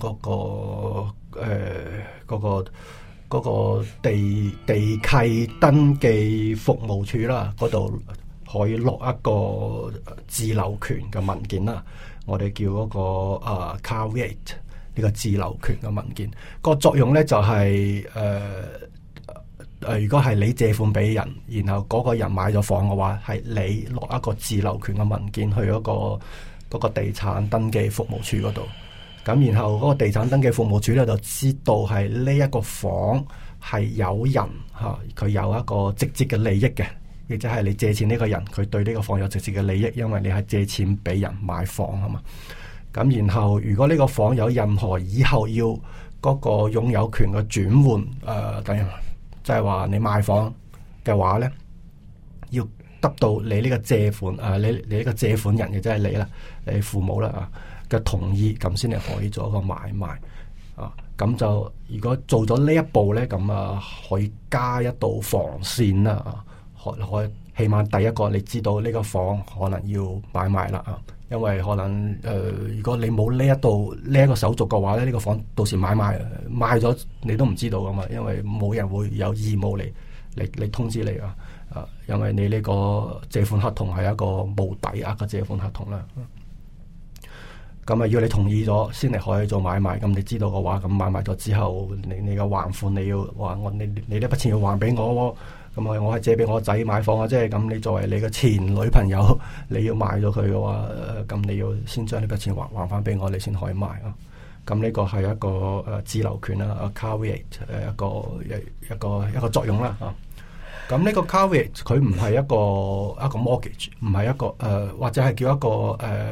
嗰個地契登記服務處啦，嗰度可以落一個自留權嘅文件啦，我哋叫嗰個caveat。呢個自留權嘅文件，個作用咧就係如果係你借款俾人，然後嗰個人買咗房嘅話，係你落一個自留權嘅文件去嗰個地產登記服務處嗰度，咁然後嗰個地產登記服務處咧就知道係呢一個房係有人佢有一個直接嘅利益嘅，亦即係你借錢呢個人佢對呢個房有直接嘅利益，因為你係借錢俾人買房啊嘛。咁然後如果呢個房有任何以後要嗰個擁有權嘅轉換，等於即係話你賣房嘅話咧，要得到你呢個借款你呢個借款人嘅即係你啦，你父母啦嘅同意，咁先係可以做一個買賣啊。咁就如果做咗呢一步咧，咁可以加一道防線啦，可以起碼第一個你知道呢個房可能要買賣啦啊。因為可能如果你冇呢一個手續嘅話咧，呢個房到時賣咗你都唔知道噶嘛，因為冇人會有義務嚟通知你啊。因為你呢個借款合同係一個冇抵押嘅借款合同啦。咁要你同意咗先嚟可以做買賣，咁你知道嘅話，咁買賣咗之後，你嘅還款你要話你呢筆錢要還俾我喎。咁我係借俾我仔買房啊，即係咁你作為你嘅前女朋友，你要賣咗佢嘅話，咁你要先將呢筆錢還翻俾我，你先可以賣啊。咁呢個係一個自留權啦，caveat 一個作用啦啊。咁呢個 caveat 佢唔係一個 mortgage，唔係一個或者係叫一個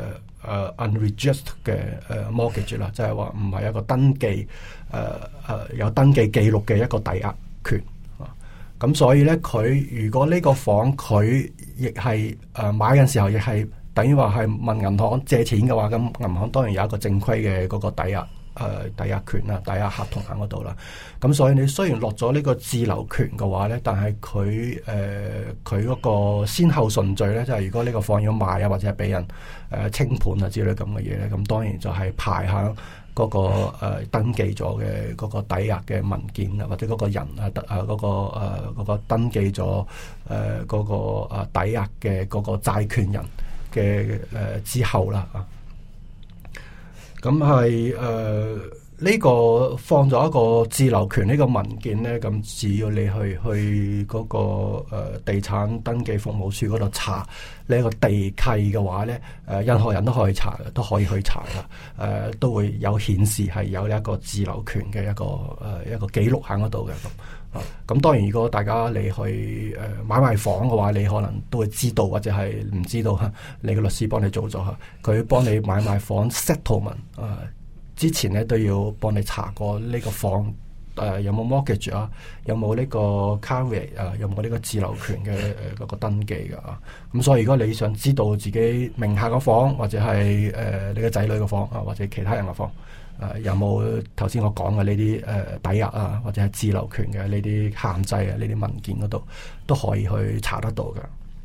unregistered 嘅mortgage 啦，即係話唔係一個登記有登記記錄嘅一個抵押權啊。咁所以咧，佢如果呢個房佢亦係買嘅時候，亦係等於話係問銀行借錢嘅話，咁銀行當然有一個正規嘅嗰個抵押權啦、抵押合同喺嗰度啦。咁所以你雖然落咗呢個自留權嘅話咧，但係佢嗰個先後順序咧，就係如果呢個房要賣啊，或者係俾人清盤啊之類咁嘅嘢咧，咁當然就係排喺嗰個登記咗嘅嗰個抵押嘅文件啊，或者嗰個人嗰個登記咗嗰個抵押嘅嗰個債權人嘅之後啦啊。咁係呢個放咗一個自留權呢個文件咧，咁只要你去嗰個地產登記服務處嗰度查呢個地契嘅話咧，任何人都可以查嘅，都可以去查嘅，都會有顯示係有一個自留權嘅一個記錄喺嗰度嘅咁。咁當然，如果大家你去買賣房嘅話，你可能都會知道或者係唔知道嚇，你嘅律師幫你做咗嚇，佢幫你買賣房 settlement 之前咧都要幫你查過呢個房有冇 mortgage 啊，有冇呢個 carry 有冇呢個自留權嘅嗰個登記㗎啊。咁所以如果你想知道自己名下嘅房或者係你嘅仔女嘅房啊，或者其他人嘅房，有冇頭先我講嘅呢啲抵押啊，或者係自留權嘅呢啲限制啊，呢啲文件嗰度都可以去查得到嘅。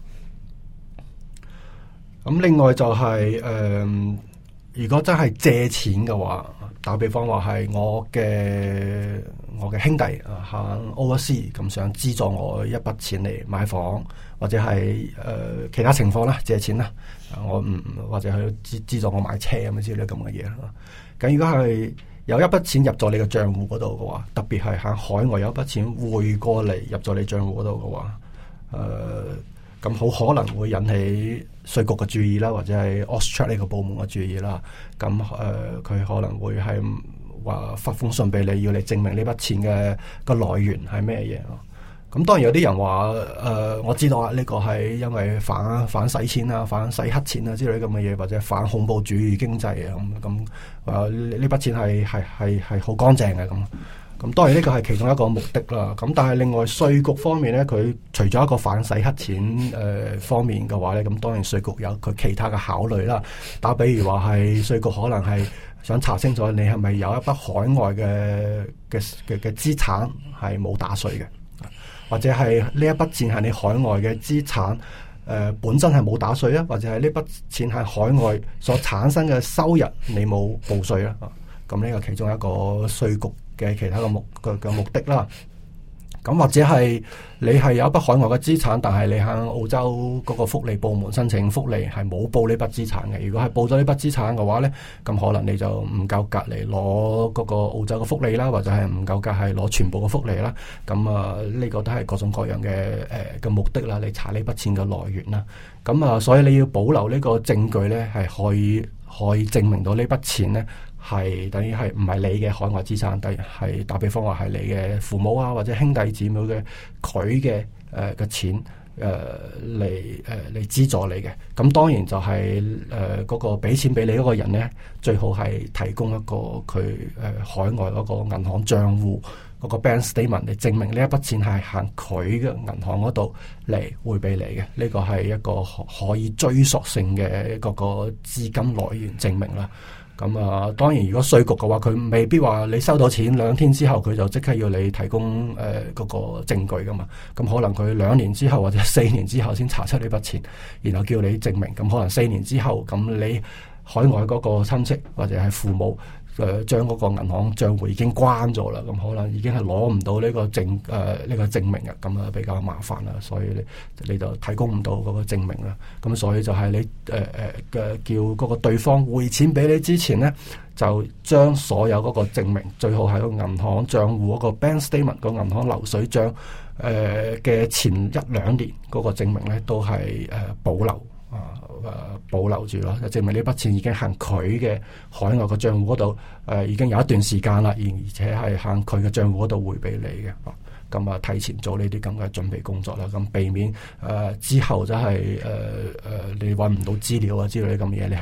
咁另外就係如果真係借錢嘅話，打比方話係我嘅兄弟喺 overseas 咁想資助我一筆錢嚟買房，或者係其他情況啦，借錢啦，我唔或者去資助我買車咁之類咁嘅嘢啦。咁如果係有一筆錢入咗你嘅賬戶嗰度嘅話，特別係喺海外有一筆錢匯過嚟入咗你賬戶嗰度嘅話，咁好可能會引起稅局嘅注意啦，或者係 Australia 呢個部門嘅注意啦。咁佢可能會係話發封信俾你，要你證明呢筆錢嘅個來源係咩嘢咯。咁當然有啲人話我知道啊，呢個係因為反洗錢啊、反洗黑錢啊之類咁嘅嘢，或者反恐怖主義經濟啊咁呢筆錢係好乾淨嘅咁。咁當然呢個係其中一個目的啦。咁但係另外稅局方面咧，佢除咗一個反洗黑錢方面嘅話咧，咁當然稅局有佢其他嘅考慮啦。打比如話係稅局可能係想查清楚你係咪有一筆海外嘅資產係冇打稅嘅，或者係呢一筆錢係你海外嘅資產本身係冇打稅啊，或者係呢筆錢係海外所產生嘅收入你冇報稅啦。咁呢個其中一個稅局嘅其他嘅目的啦。咁或者係你係有一筆海外嘅資產，但係你喺澳洲嗰個福利部門申請福利係冇報呢筆資產嘅。如果係報咗呢筆資產嘅話咧，咁可能你就唔夠格嚟攞嗰個澳洲嘅福利啦，或者係唔夠格係攞全部嘅福利啦。咁呢個都係各種各樣嘅目的啦，你查呢筆錢嘅來源啦。咁所以你要保留呢個證據咧，係可以證明到呢筆錢咧，係等於係唔係你嘅海外資產，係打比方話係你嘅父母啊或者兄弟姊妹嘅佢嘅錢嚟資助你嘅。咁當然就係嗰個俾錢俾你嗰個人咧，最好係提供一個佢海外嗰個銀行賬戶嗰個 bank statement 嚟證明呢一筆錢係行佢嘅銀行嗰度嚟匯俾你嘅。呢個係一個可以追溯性嘅嗰個資金來源證明啦。咁當然如果稅局嘅話，佢未必話你收到錢2天之後佢就即刻要你提供嗰個證據噶嘛。咁可能佢2年之後或者4年之後先查出呢筆錢，然後叫你證明。咁可能4年之後，咁你海外嗰個親戚或者係父母將嗰個銀行賬戶已經關咗啦，咁可能已經係攞唔到呢個證明啊，咁比較麻煩啦，所以你就提供唔到嗰個證明啦。咁所以就係你叫嗰個對方匯錢俾你之前咧，就將所有嗰個證明，最好係個銀行賬戶嗰個 bank statement 個銀行流水賬嘅前1-2年嗰個證明咧，都係保留住咯，就證明呢筆錢已經行佢嘅海外嘅賬戶嗰度，已經有一段時間啦，而且係行佢嘅賬戶嗰度匯俾你嘅。咁提前做呢啲咁嘅準備工作啦，咁避免之後就係你揾唔到資料啊之類咁嘅嘢，你係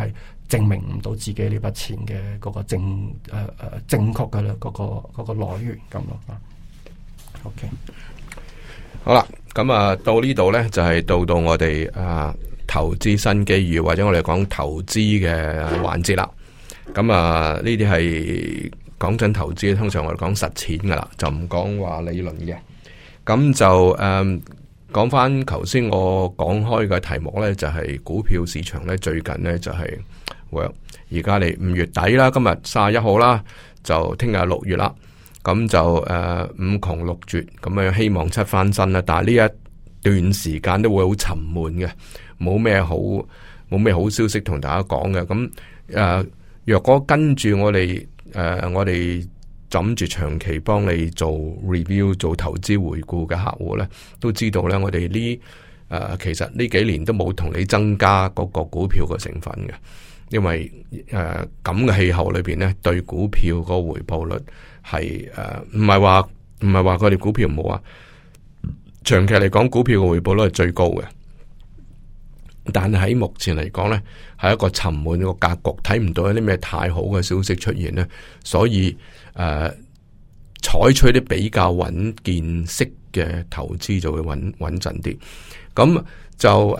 證明唔到自己呢筆錢嘅嗰個正確嘅嗰個來源咁咯。OK， 好啦，咁啊到呢度呢，就係到我哋投資新機遇，或者我哋講投資嘅環節啦。咁啊呢啲係講真投資，通常我哋講實踐噶啦，就唔講話理論嘅。咁就講翻頭先我講開嘅題目呢，就係股票市場呢，最近呢，就係而家嚟5月底啦，今日31號啦，就聽日6月啦。咁就5窮6絕，咁樣希望七翻身啦。但係呢一段時間都會好沉悶嘅，冇咩好消息同大家講嘅。咁若果跟住我哋枕住長期幫你做 review 做投資回顧嘅客戶咧，都知道咧，我哋其實呢幾年都冇同你增加嗰個股票嘅成分嘅，因為咁嘅氣候裏邊咧，對股票個回報率係唔係話佢哋股票唔好啊，長期嚟講股票嘅回報率係最高嘅，但係喺目前嚟講咧，係一個沉悶個格局，睇唔到有啲咩太好嘅消息出現咧，所以採取啲比較穩健式嘅投資就會穩陣啲。咁就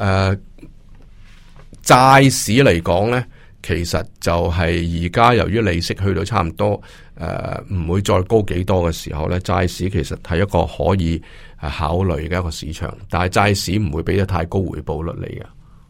債市嚟講咧，其實就係而家由於利息去到差唔多唔會再高幾多嘅時候咧，債市其實係一個可以考慮嘅一個市場，但係債市唔會俾得太高回報率嚟嘅。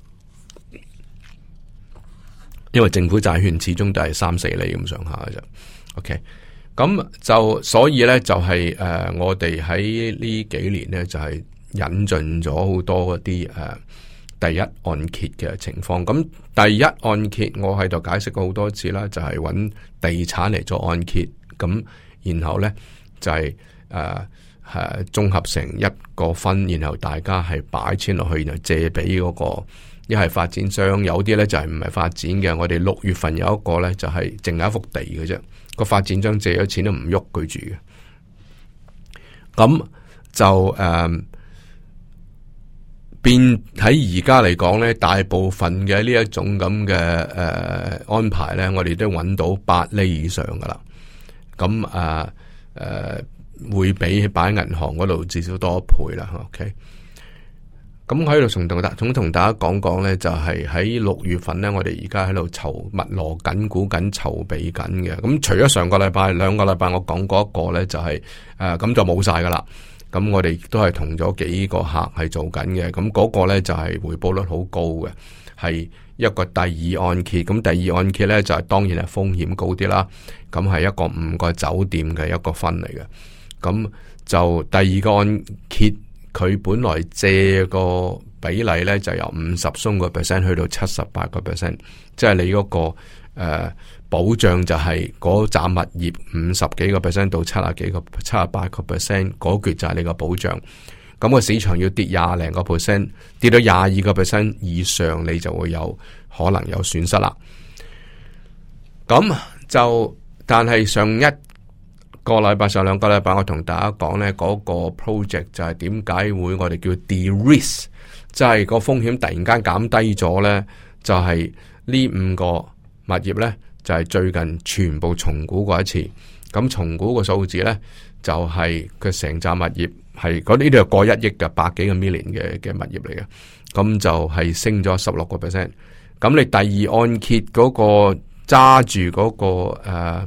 因為政府債券始終都係3-4厘咁上下嘅啫。OK， 咁就所以咧就係我哋喺呢幾年咧就係引進咗好多嗰啲第一按揭嘅情況。咁第一按揭我喺度解釋過好多次啦，就係揾地產嚟做按揭，咁然後咧就係綜合成一個分，然後大家係擺錢落去，然後借俾嗰個。一係發展商，有啲咧就係唔係發展嘅。我哋6月份有一個咧就係淨係一幅地嘅啫，個發展商借咗錢都唔喐佢住嘅。咁就變喺而家嚟講咧，大部分嘅呢一種咁嘅安排咧，我哋都揾到8厘以上噶啦。咁會比擺喺銀行嗰度至少多1倍啦。OK。咁喺度同大家講講咧，就係喺6月份咧，我哋而家喺度密鑼緊鼓緊籌備緊嘅。咁除咗上個禮拜2個禮拜我講過一個咧，就係咁就冇晒噶啦。咁我哋都係同咗幾個客係做緊嘅。咁嗰個咧就係回報率好高嘅，係一個第二按揭。咁第二按揭咧就係當然係風險高啲啦。咁係一個5個酒店嘅一個分嚟嘅。咁就第二個按揭。佢本來借個比例咧就由50%去到78%，即係你嗰個保障就係嗰紮物業50幾個%到78%嗰橛就係你個保障。咁個市場要跌20零個%，跌到22% 以上，你就會有可能有損失啦。咁就但係上2個禮拜，我同大家講呢嗰個 project 就係點解會我哋叫 de-risk， 即係個風險突然間減低咗呢，就係呢5個物業呢，就係最近全部重估過一次。咁重估個數字呢，就係佢成紮物業係嗰呢度過1億嘅100幾個 million 嘅物業嚟嘅，咁就係升咗16%。咁你第二按揭嗰個揸住嗰個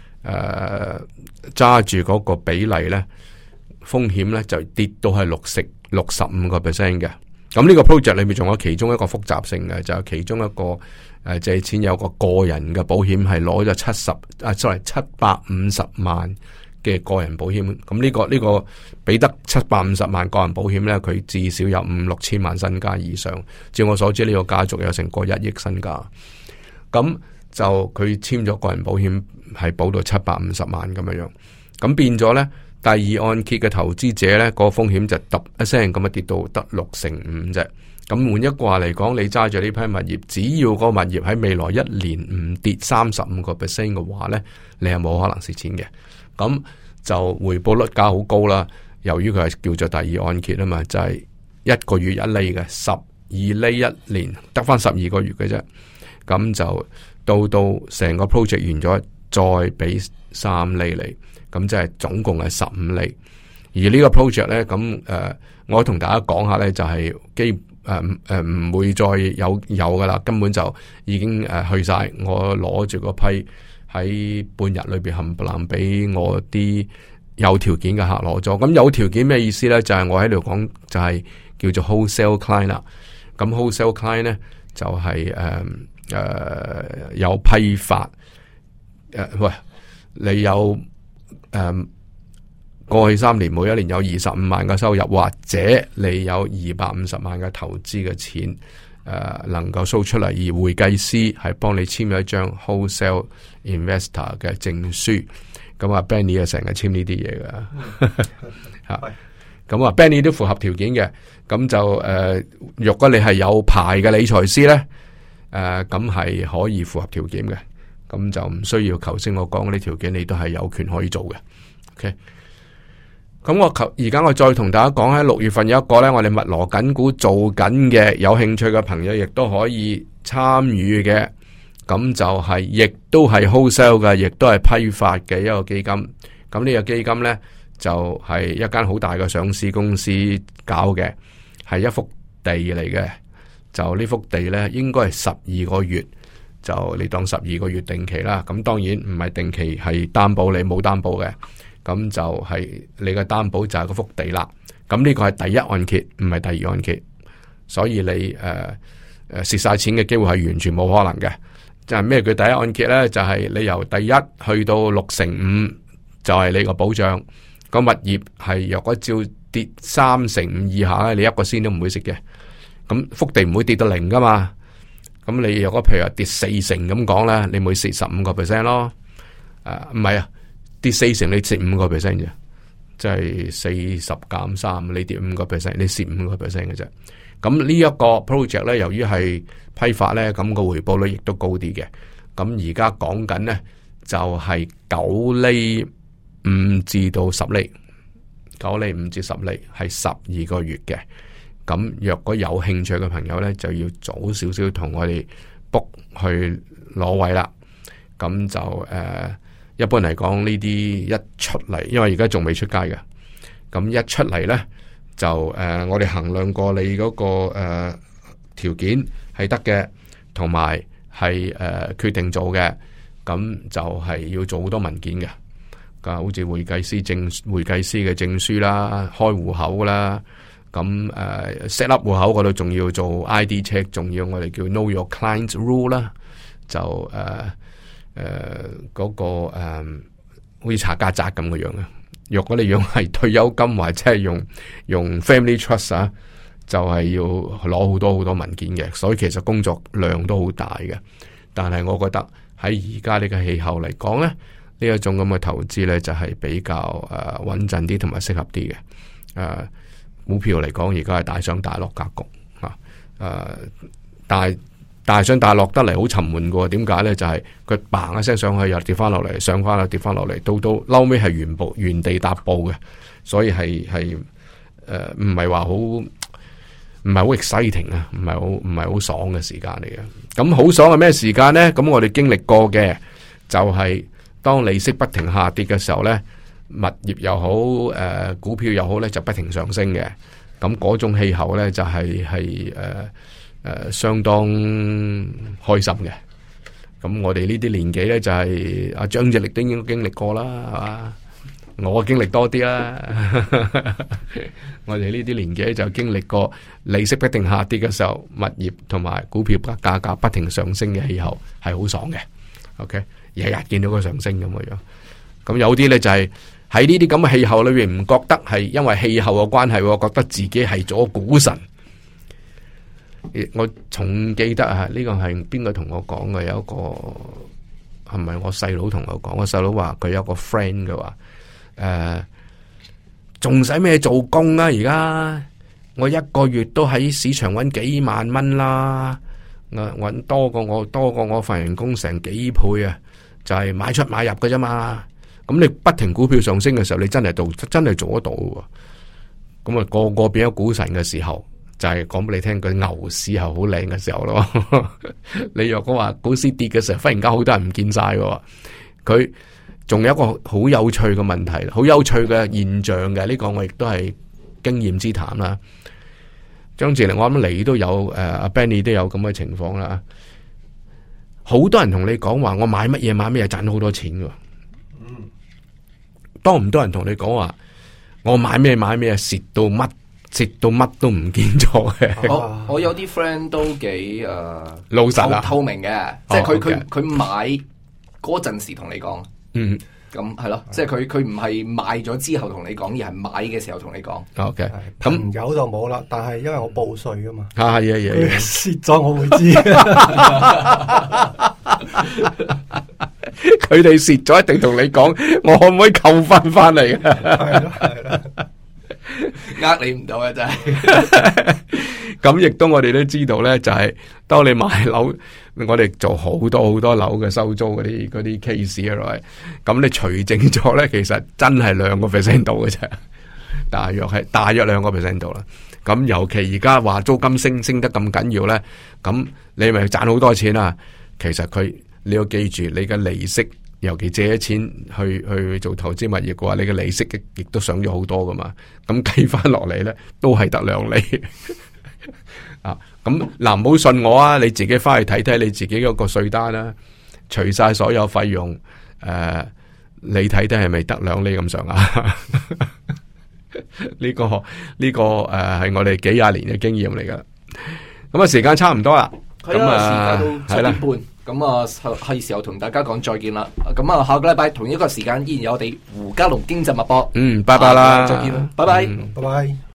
揸住嗰個比例咧，風險咧就跌到係65% 嘅。咁呢個 project 裏面仲有其中一個複雜性嘅，就係其中一個借錢有個人嘅保險係攞咗750萬嘅個人保險。咁呢個俾得750萬個人保險咧，佢至少有5-6千萬身家以上。照我所知，呢個家族有成過1億身家。咁就佢簽咗個人保險係保到750萬咁樣，咁變咗呢，第二按揭嘅投資者呢，個風險就突一聲咁啊跌到得65%啫。咁換一個話嚟講，你揸住呢批物業，只要個物業喺未來1年唔跌35% 嘅話呢，你係冇可能蝕錢嘅。咁就回報率價好高啦。由於佢係叫做第二按揭啊嘛，就係1個月1厘嘅，12厘1年得翻12個月嘅啫。 咁就到成個 project 完咗，再俾3厘你，咁即係總共係15厘。而呢個 project 咧，咁我同大家講下咧，就係唔會再有噶啦，根本就已經去晒。我攞住個批喺半日裏邊冚唪唥俾我啲有條件嘅客攞咗。咁有條件咩意思咧？就係我喺度講，就係叫做 wholesale client 啦。咁 wholesale client 咧就係有批發喂，你有過去3年每一年有25萬嘅收入，或者你有250萬嘅投資嘅錢，能夠 show 出嚟，而會計師係幫你簽咗一張 wholesale investor 嘅證書。咁啊 Benny 啊成日簽呢啲嘢噶，吓咁啊 Benny 都符合條件嘅。咁就若果你係有牌嘅理財師咧，咁係可以符合條件嘅。咁就唔需要頭先我講嗰啲條件，你都係有權可以做嘅。OK。咁而家我再同大家講，喺6月份有一個咧，我哋密鑼緊鼓做緊嘅，有興趣嘅朋友亦都可以參與嘅。咁就係亦都係 wholesale 嘅，亦都係批發嘅一個基金。咁呢個基金咧就係一間好大嘅上市公司搞嘅，係一幅地嚟嘅。就呢幅地咧應該係12個月，就你當12個月定期啦。咁當然唔係定期，係擔保，你冇擔保嘅。咁就係你嘅擔保就係嗰幅地啦。咁呢個係第一按揭，唔係第二按揭，所以你蝕晒錢嘅機會係完全冇可能嘅。就係咩叫第一按揭咧？就係你由第一去到6/5，就係你個保障。個物業係若果照跌3/5以下咧，你一個仙都唔會蝕嘅。咁幅地唔會跌到0噶嘛。咁你若果譬如話跌4成咁講咧，你咪蝕15% 咯。唔係啊。跌4成你蝕5% 啫，即係40減3，你跌5%，你蝕5% 嘅啫。咁呢一個 project 咧，由於係批發咧，咁個回報率亦都高啲嘅。咁而家講緊咧就係9厘5至到10厘，9厘5至10厘係12個月嘅。咁若果有興趣嘅朋友咧，就要早少少同我哋 book 去攞位啦。咁就一般嚟講呢啲一出嚟，因為而家仲未出街嘅，咁一出嚟呢，就我哋衡量過你嗰個條件係得嘅，同埋係決定做嘅，咁就係要做好多文件嘅，好似會計師嘅證書啦，開戶口啦，咁set up 戶口嗰度仲要做 ID check， 仲要我哋叫 Know Your Client Rule 啦，就嗰個好似查家宅咁嘅樣嘅。若果你用係退休金或者係用 family trust 啊，就係要攞好多文件嘅，所以其實工作量都好大嘅。但係我覺得喺而家呢個氣候嚟講咧，呢一種咁嘅投資咧就係比較穩陣啲同埋適合啲嘅。股票嚟講，而家係大上大落格局大上大落得嚟好沉悶嘅，點解咧？就係佢嘭一聲上去又跌翻落嚟，上翻又跌翻落嚟，到嬲尾係原地踏步嘅，所以係唔係話好唔係好 exciting 啊，唔係好爽嘅時間嚟嘅。咁好爽係咩時間咧？咁我哋經歷過嘅就係當利息不停下跌嘅時候咧，物業又好股票又好咧，就不停上升嘅。咁嗰種氣候咧就係相當開心嘅。咁我哋呢啲年紀咧就係阿張志力都應該經歷過啦，係嘛？我經歷多啲啦。我哋呢啲年紀就經歷過利息不停下跌嘅時候，物業同埋股票價格不停上升嘅氣候係好爽嘅。OK， 日日見到佢上升咁嘅樣。咁有啲咧就係喺呢啲咁嘅氣候裏邊，唔覺得係因為氣候嘅關係，我覺得自己係做股神。我仲記得啊，呢個係邊個同我講嘅？有一個係咪我細佬同我講？我細佬話佢有個 friend 嘅話，仲使咩做工啊？而家我一個月都喺市場搵幾萬蚊啦，搵多過我份人工成幾倍啊！就係買出買入嘅啫嘛。咁你不停股票上升嘅時候，你真係做得到。咁啊，個變咗股神嘅時候， 就係講俾你聽，佢牛市係好靚嘅時候咯。你若果話股市跌嘅時候，忽然間好多人唔見晒嘅，佢仲有一個好有趣嘅問題，好有趣嘅現象嘅，呢個我亦都係經驗之談啦。張志玲，我諗你都有阿 Benny 都有咁嘅情況啦。好多人同你講話，我買乜嘢賺咗好多錢嘅。多唔多人同你講話，我買咩蝕到乜都唔見咗嘅？ 我有啲 friend 都幾老實啦， 透明嘅，即係佢買嗰陣時同你講，咁係咯，即係佢唔係賣咗之後同你講，而係買嘅時候同你講。 OK， 朋友就冇啦，但係因為我報稅噶嘛，蝕咗我會知。 佢哋蝕咗一定同你講，我可唔可以扣翻嚟？ 係咯， 呃你唔到啊！真係。 咁亦都我哋都知道咧，就係當你買樓，我哋做好多樓嘅收租嗰啲 case 啊，咁你除淨咗咧，其實真係2% 度嘅啫，大約2% 度啦。咁尤其而家話租金升得咁緊要咧，咁你咪賺好多錢啊！其實你要記住，你嘅利息，尤其借咗錢去做投資物業嘅話，你嘅利息亦都上咗好多噶嘛。咁計翻落嚟咧，都係得2厘。啊，咁嗱，唔好信我啊！你自己翻去睇睇你自己嗰個稅單啦，除晒所有費用，你睇睇係咪得2厘咁上下？呢個係我哋幾廿年嘅經驗嚟噶。咁啊，時間差唔多啦。 係啊，時間到7點半。咁啊，係時候同大家講再見啦。咁啊，下個禮拜同一個時間依然有我哋胡嘉龍經濟脈搏。 拜拜啦， 再見啦，拜拜， 拜拜。